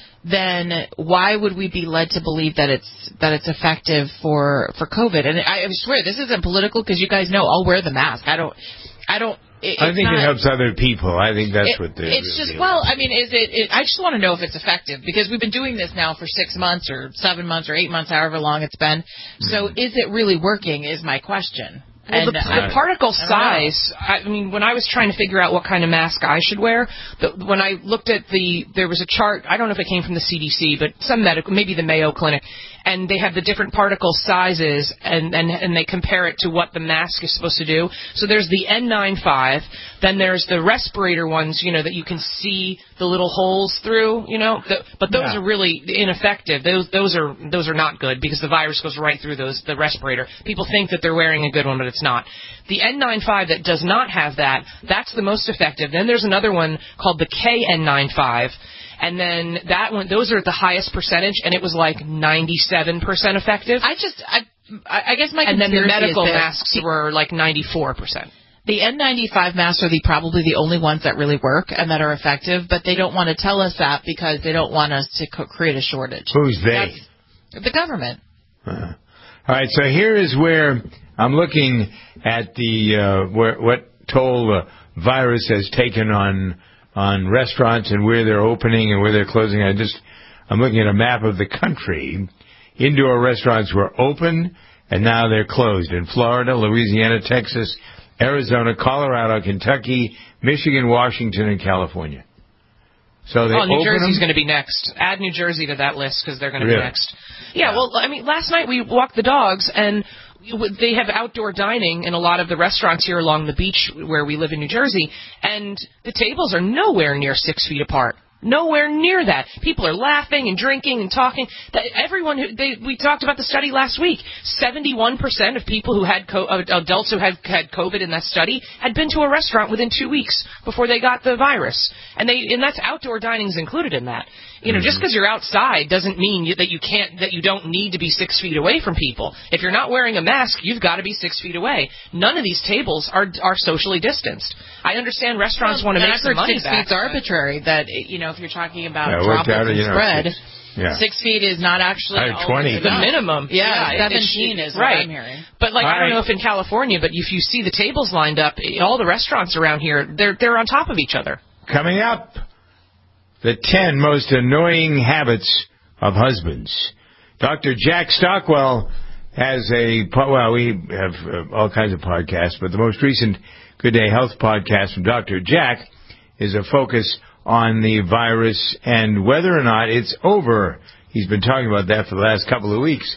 then why would we be led to believe that it's that it's effective for for COVID? And I, I swear this isn't political, because you guys know I'll wear the mask. I don't. I don't. It, I think not, it helps other people. I think that's it, what they're. It's just well. I mean, is it, it? I just want to know if it's effective, because we've been doing this now for six months or seven months or eight months, however long it's been. So, mm. is it really working? Is my question. Well, the, and, the particle I size, I mean, when I was trying to figure out what kind of mask I should wear, the, when I looked at the, there was a chart, I don't know if it came from the C D C, but some medical, maybe the Mayo Clinic, and they have the different particle sizes, and, and, and they compare it to what the mask is supposed to do. So there's the N ninety-five, then there's the respirator ones, you know, that you can see the little holes through, you know, the, but those yeah. are really ineffective. Those those are those are not good, because the virus goes right through those the respirator. People think that they're wearing a good one, but it's not. The N ninety-five that does not have that, that's the most effective. Then there's another one called the K N ninety-five. And then that one, those are at the highest percentage, and it was like ninety-seven percent effective. I just, I, I guess my and then the medical is that masks were like ninety-four percent. The N ninety-five masks are the probably the only ones that really work and that are effective, but they don't want to tell us that because they don't want us to co- create a shortage. Who's they? That's the government. Uh, all right, so here is where I'm looking at the uh, where, what toll the virus has taken on. on restaurants and where they're opening and where they're closing. I just, I'm looking at a map of the country. Indoor restaurants were open, and now they're closed in Florida, Louisiana, Texas, Arizona, Colorado, Kentucky, Michigan, Washington, and California. So they oh, New open Jersey's them? going to be next. Add New Jersey to that list, because they're going to really? be next. Yeah, well, I mean, last night we walked the dogs, and they have outdoor dining in a lot of the restaurants here along the beach where we live in New Jersey, and the tables are nowhere near six feet apart. Nowhere near that. People are laughing and drinking and talking. That everyone who they, we talked about the study last week. seventy-one percent of people who had co- uh, adults who had had COVID in that study had been to a restaurant within two weeks before they got the virus, and they and that's outdoor dining's included in that. You know, mm-hmm. just because you're outside doesn't mean you, that you can't that you don't need to be six feet away from people. If you're not wearing a mask, you've got to be six feet away. None of these tables are are socially distanced. I understand restaurants well, want to make some money six back. Six feet's arbitrary. That you know. If you're talking about yeah, droplets out, and you know, spread, six, yeah. six feet is not actually twenty. The minimum. Yeah, yeah seventeen it, is right. what I'm hearing. But like All I don't right. know if in California, but if you see the tables lined up, all the restaurants around here, they're they're on top of each other. Coming up, the ten most annoying habits of husbands. Doctor Jack Stockwell has a, well, we have uh, all kinds of podcasts, but the most recent Good Day Health podcast from Doctor Jack is a focus on the virus and whether or not it's over. He's been talking about that for the last couple of weeks.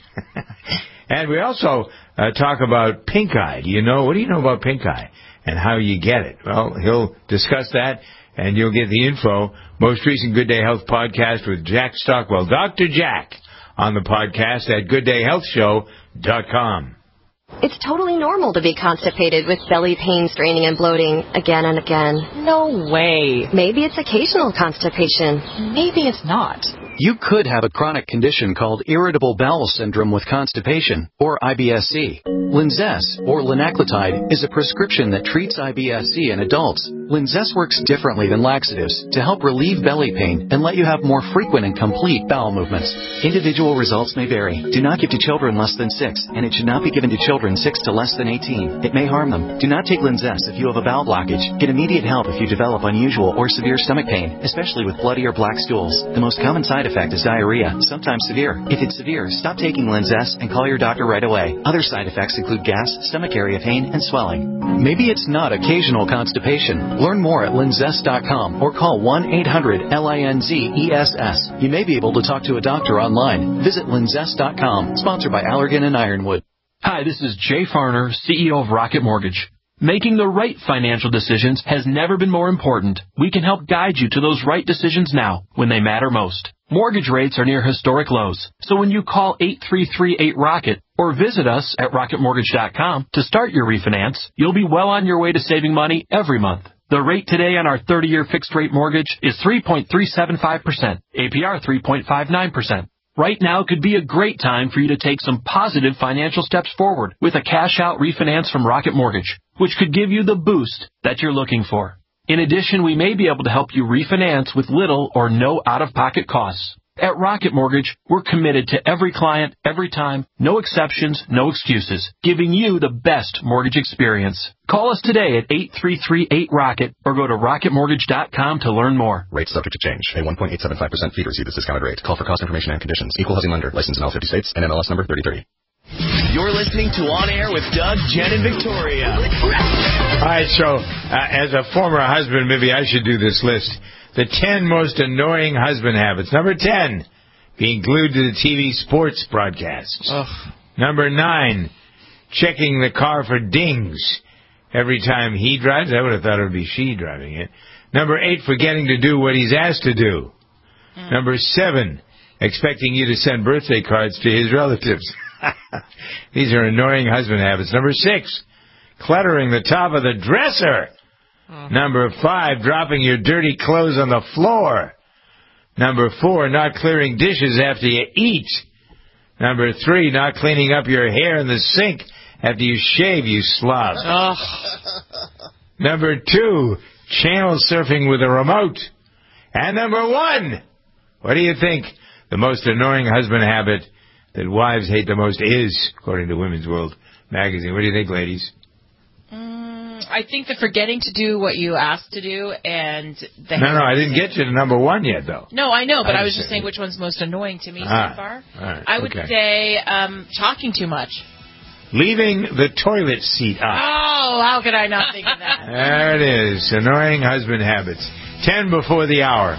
And we also uh, talk about pink eye. Do you know, what do you know about pink eye and how you get it? Well, he'll discuss that, and you'll get the info. Most recent Good Day Health podcast with Jack Stockwell. Doctor Jack on the podcast at good day health show dot com. It's totally normal to be constipated with belly pain, straining, and bloating again and again. No way. Maybe it's occasional constipation. Maybe it's not. You could have a chronic condition called irritable bowel syndrome with constipation, or I B S C. Linzess, or linaclotide, is a prescription that treats I B S C in adults. Linzess works differently than laxatives to help relieve belly pain and let you have more frequent and complete bowel movements. Individual results may vary. Do not give to children less than six, and it should not be given to children six to less than eighteen. It may harm them. Do not take Linzess if you have a bowel blockage. Get immediate help if you develop unusual or severe stomach pain, especially with bloody or black stools. The most common side effect is diarrhea, sometimes severe. If it's severe, stop taking Linzess and call your doctor right away. Other side effects include gas, stomach area pain, and swelling. Maybe it's not occasional constipation. Learn more at linzess dot com or call one eight hundred L I N Z E S S. You may be able to talk to a doctor online. Visit linzess dot com. Sponsored by Allergan and Ironwood. Hi, this is Jay Farner, C E O of Rocket Mortgage. Making the right financial decisions has never been more important. We can help guide you to those right decisions now, when they matter most. Mortgage rates are near historic lows, so when you call eight three three eight ROCKET or visit us at rocket mortgage dot com to start your refinance, you'll be well on your way to saving money every month. The rate today on our thirty-year fixed-rate mortgage is three point three seven five percent, A P R three point five nine percent. Right now could be a great time for you to take some positive financial steps forward with a cash-out refinance from Rocket Mortgage, which could give you the boost that you're looking for. In addition, we may be able to help you refinance with little or no out-of-pocket costs. At Rocket Mortgage, we're committed to every client, every time, no exceptions, no excuses, giving you the best mortgage experience. Call us today at eight three three eight ROCKET or go to rocket mortgage dot com to learn more. Rates subject to change. A one point eight seven five percent fee to receive this discounted rate. Call for cost information and conditions. Equal housing lender. Licensed in all fifty states. N M L S number thirty thirty. You're listening to On Air with Doug, Jen, and Victoria. All right, so uh, as a former husband, maybe I should do this list. The ten most annoying husband habits. Number ten, being glued to the T V sports broadcasts. Ugh. Number nine, checking the car for dings every time he drives. I would have thought it would be she driving it. Number eight, forgetting to do what he's asked to do. Mm. Number seven, expecting you to send birthday cards to his relatives. These are annoying husband habits. Number six, cluttering the top of the dresser. Mm-hmm. Number five, dropping your dirty clothes on the floor. Number four, not clearing dishes after you eat. Number three, not cleaning up your hair in the sink after you shave, you slob. Oh. Number two, channel surfing with a remote. And number one, what do you think the most annoying husband habit that wives hate the most is, according to Women's World magazine? What do you think, ladies? I think that forgetting to do what you asked to do and the no, no, I didn't get you to number one yet, though. No, I know, but I, I was just saying which one's most annoying to me ah, so far. All right, I would okay. say um, talking too much. Leaving the toilet seat up. Oh, how could I not think of that? There it is. Annoying husband habits. Ten before the hour.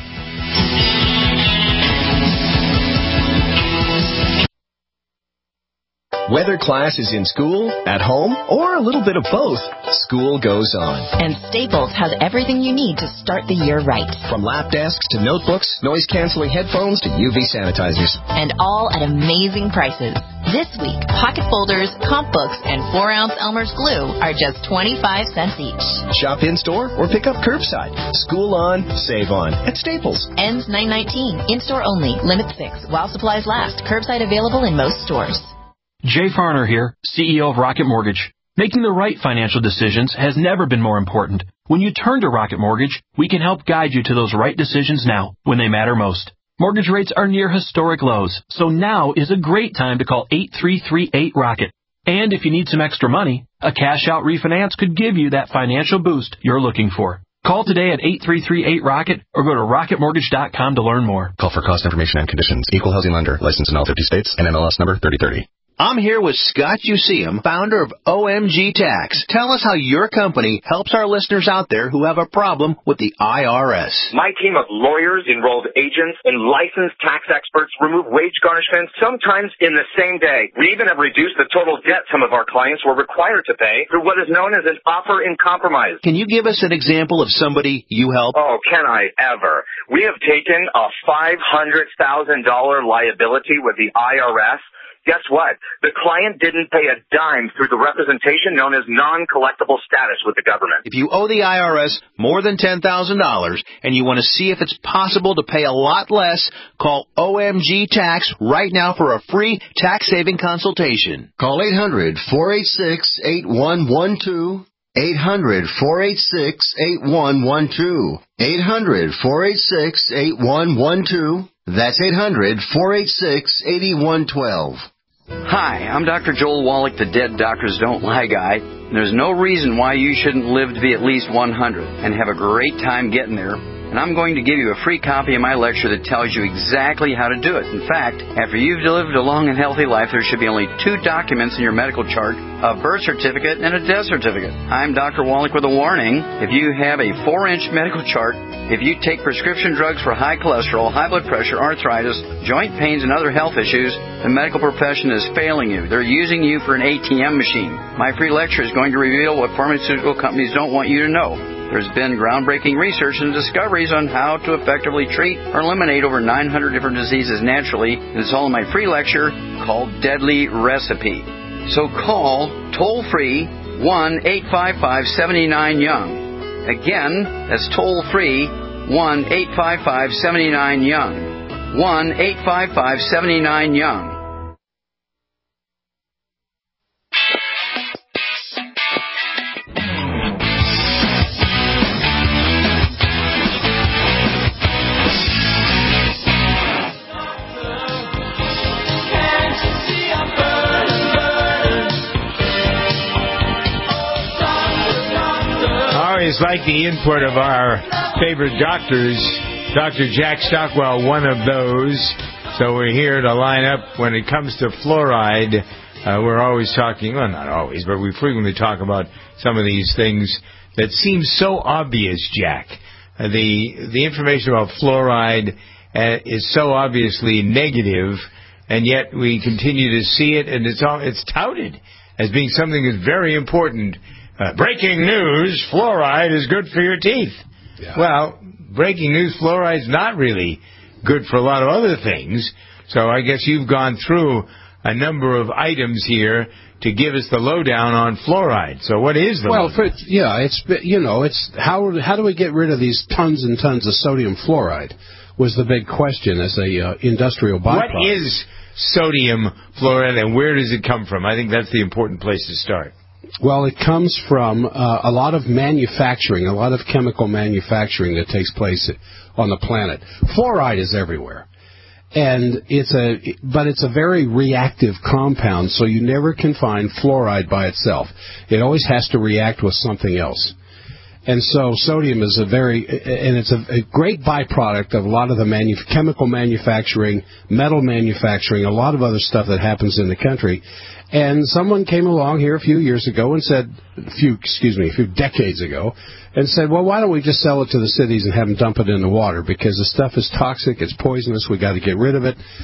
Whether class is in school, at home, or a little bit of both, school goes on. And Staples has everything you need to start the year right. From lap desks to notebooks, noise-canceling headphones to U V sanitizers. And all at amazing prices. This week, pocket folders, comp books, and four ounce Elmer's glue are just twenty-five cents each. Shop in-store or pick up curbside. School on, save on at Staples. Ends nine nineteen. In-store only. Limit six. While supplies last. Curbside available in most stores. Jay Farner here, C E O of Rocket Mortgage. Making the right financial decisions has never been more important. When you turn to Rocket Mortgage, we can help guide you to those right decisions now, when they matter most. Mortgage rates are near historic lows, so now is a great time to call eight three three eight ROCKET. And if you need some extra money, a cash-out refinance could give you that financial boost you're looking for. Call today at eight three three eight ROCKET or go to rocket mortgage dot com to learn more. Call for cost information and conditions. Equal housing lender. Licensed in all fifty states. N M L S number thirty thirty. I'm here with Scott Useum, founder of O M G Tax. Tell us how your company helps our listeners out there who have a problem with the I R S. My team of lawyers, enrolled agents, and licensed tax experts remove wage garnishments sometimes in the same day. We even have reduced the total debt some of our clients were required to pay through what is known as an offer in compromise. Can you give us an example of somebody you help? Oh, can I ever? We have taken a five hundred thousand dollars liability with the I R S. Guess what? The client didn't pay a dime through the representation known as non-collectible status with the government. If you owe the I R S more than ten thousand dollars and you want to see if it's possible to pay a lot less, call O M G Tax right now for a free tax-saving consultation. Call eight hundred four eight six eight one one two. eight hundred four eight six eight one one two. eight hundred four eight six eight one one two. That's eight hundred four eight six eight one one two. Hi, I'm Doctor Joel Wallach, the Dead Doctors Don't Lie guy. There's no reason why you shouldn't live to be at least one hundred and have a great time getting there. And I'm going to give you a free copy of my lecture that tells you exactly how to do it. In fact, after you've lived a long and healthy life, there should be only two documents in your medical chart, a birth certificate and a death certificate. I'm Doctor Wallach with a warning. If you have a four-inch medical chart, if you take prescription drugs for high cholesterol, high blood pressure, arthritis, joint pains, and other health issues, the medical profession is failing you. They're using you for an A T M machine. My free lecture is going to reveal what pharmaceutical companies don't want you to know. There's been groundbreaking research and discoveries on how to effectively treat or eliminate over nine hundred different diseases naturally, and it's all in my free lecture called Deadly Recipe. So call toll-free one eight five five seven nine young. Again, that's toll-free one eight five five seven nine young. one eight five five seven nine young. It's like the input of our favorite doctors, Doctor Jack Stockwell, one of those. So we're here to line up when it comes to fluoride. Uh, we're always talking, well, not always, but we frequently talk about some of these things that seem so obvious, Jack. Uh, the the information about fluoride uh, is so obviously negative, and yet we continue to see it, and it's all, it's touted as being something that's very important. Uh, breaking news, fluoride is good for your teeth. Yeah. Well, breaking news, fluoride is not really good for a lot of other things. So I guess you've gone through a number of items here to give us the lowdown on fluoride. So what is the well, for, yeah, it's you know, it's how how do we get rid of these tons and tons of sodium fluoride was the big question as a uh, industrial byproduct. What is sodium fluoride and where does it come from? I think that's the important place to start. Well, it comes from uh, a lot of manufacturing, a lot of chemical manufacturing that takes place on the planet. Fluoride is everywhere, and it's a but it's a very reactive compound, so you never can find fluoride by itself. It always has to react with something else. And so sodium is a very, and it's a, a great byproduct of a lot of the manu- chemical manufacturing, metal manufacturing, a lot of other stuff that happens in the country. And someone came along here a few years ago and said, a few, excuse me, a few decades ago, and said, well, why don't we just sell it to the cities and have them dump it in the water? Because the stuff is toxic, it's poisonous, we got to get rid of it.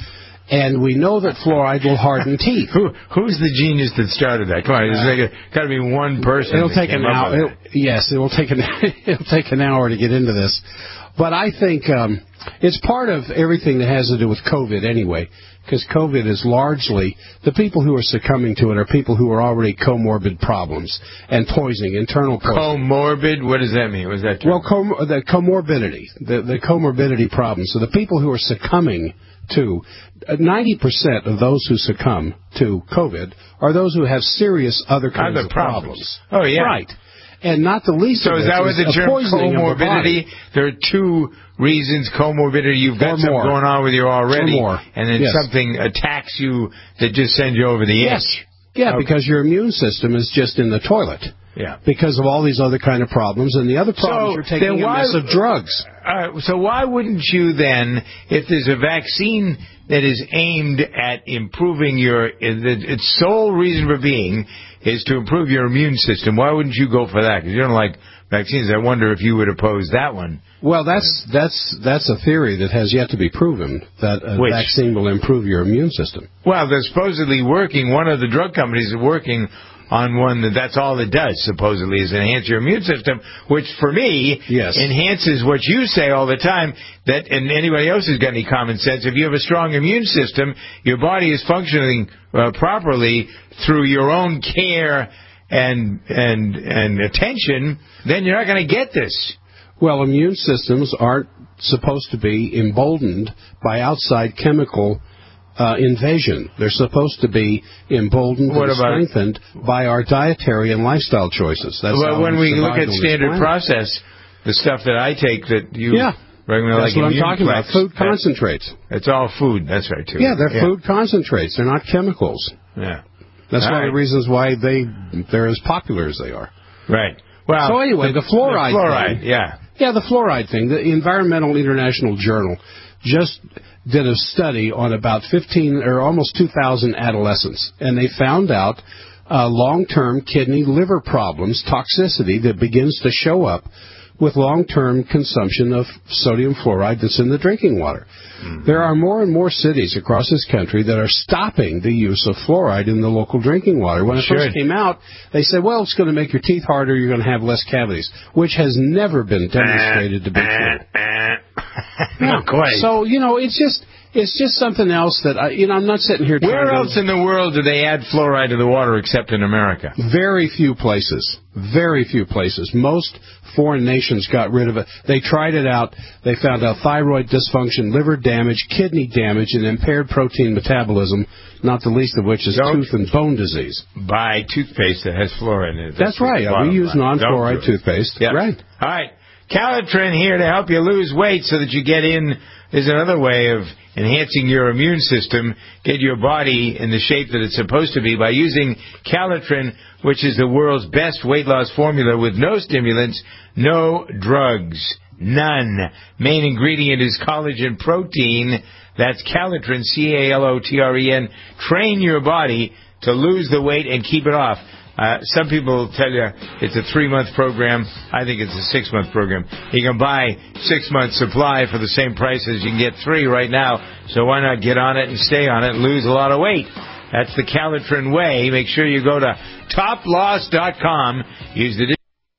And we know that fluoride will harden teeth. Who, who's the genius that started that? Come on, there's got to be one person. It'll take an hour. Yes, it will take an it'll take an hour to get into this. But I think um, it's part of everything that has to do with COVID anyway, because COVID is largely, the people who are succumbing to it are people who are already comorbid problems and poisoning, internal poisoning. Comorbid? What does that mean? What is that term? Well, com- the comorbidity, the, the comorbidity problems. So the people who are succumbing to, ninety percent of those who succumb to COVID are those who have serious other kinds other of problems. problems. Oh, yeah. Right. And not the least so of is that what the term comorbidity? The there are two reasons comorbidity. You've got something going on with you already, or more. and then yes. something attacks you that just sends you over the yes. edge. Yeah, okay. because your immune system is just in the toilet. Yeah. Because of all these other kind of problems, and the other problems so you're taking why, a mess of drugs. Uh, so why wouldn't you then, if there's a vaccine that is aimed at improving your, its sole reason for being is to improve your immune system, why wouldn't you go for that? Because you don't like vaccines. I wonder if you would oppose that one. Well, that's that's that's a theory that has yet to be proven, that a Which? vaccine will improve your immune system. Well, they're supposedly working, one of the drug companies is working on one that that's all it does, supposedly, is enhance your immune system, which for me yes. enhances what you say all the time, that, and anybody else who's got any common sense, if you have a strong immune system, your body is functioning uh, properly through your own care and and and attention, then you're not going to get this. Well, immune systems aren't supposed to be emboldened by outside chemical Uh, invasion. They're supposed to be emboldened what and about, strengthened by our dietary and lifestyle choices. That's well, how when we look at on standard process, the stuff that I take that you yeah, regularly that's like what I'm talking Flex, about. Food concentrates. It's all food. That's right too. Yeah, they're yeah. food concentrates. They're not chemicals. Yeah, that's all one right. of the reasons why they they're as popular as they are. Right. Well. So anyway, the, the fluoride. The fluoride. Thing, yeah. Yeah, the fluoride thing. The Environmental International Journal just did a study on about fifteen or almost two thousand adolescents, and they found out uh, long-term kidney liver problems, toxicity that begins to show up with long-term consumption of sodium fluoride that's in the drinking water. Mm-hmm. There are more and more cities across this country that are stopping the use of fluoride in the local drinking water. When it Should. first came out, they said, well, it's going to make your teeth harder, you're going to have less cavities, which has never been demonstrated to be true. Not quite. So, you know, it's just... It's just something else that, I, you know, I'm not sitting here trying Where to... else in the world do they add fluoride to the water except in America? Very few places. Very few places. Most foreign nations got rid of it. They tried it out. They found out thyroid dysfunction, liver damage, kidney damage, and impaired protein metabolism, not the least of which is Don't tooth and bone disease. Buy toothpaste that has fluoride in it. That's, That's right. We use non-fluoride toothpaste. Yep. Right. All right. Calitrin here to help you lose weight so that you get in. There's another way of enhancing your immune system, get your body in the shape that it's supposed to be by using Calitrin, which is the world's best weight loss formula with no stimulants, no drugs, none. Main ingredient is collagen protein. That's Calitrin, C A L O T R E N. Train your body to lose the weight and keep it off. Uh, some people tell you it's a three-month program. I think it's a six-month program. You can buy six-month supply for the same price as you can get three right now. So why not get on it and stay on it and lose a lot of weight? That's the Calitrin way. Make sure you go to top loss dot com. Use the...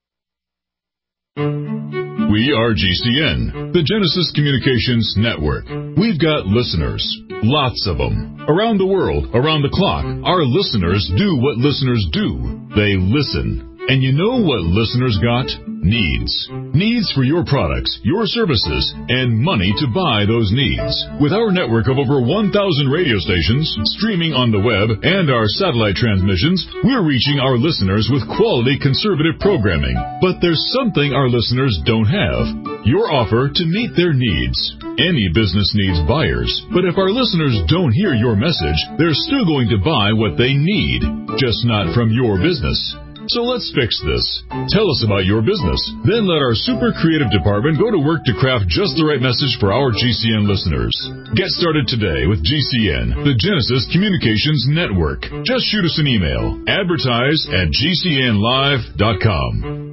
We are G C N, the Genesis Communications Network. We've got listeners, lots of them, around the world, around the clock. Our listeners do what listeners do. They listen. And you know what listeners got? Needs. Needs for your products, your services, and money to buy those needs. With our network of over one thousand radio stations, streaming on the web, and our satellite transmissions, we're reaching our listeners with quality conservative programming. But there's something our listeners don't have. Your offer to meet their needs. Any business needs buyers, but if our listeners don't hear your message, they're still going to buy what they need, just not from your business. So let's fix this. Tell us about your business. Then let our super creative department go to work to craft just the right message for our G C N listeners. Get started today with G C N, the Genesis Communications Network. Just shoot us an email. Advertise at G C N live dot com.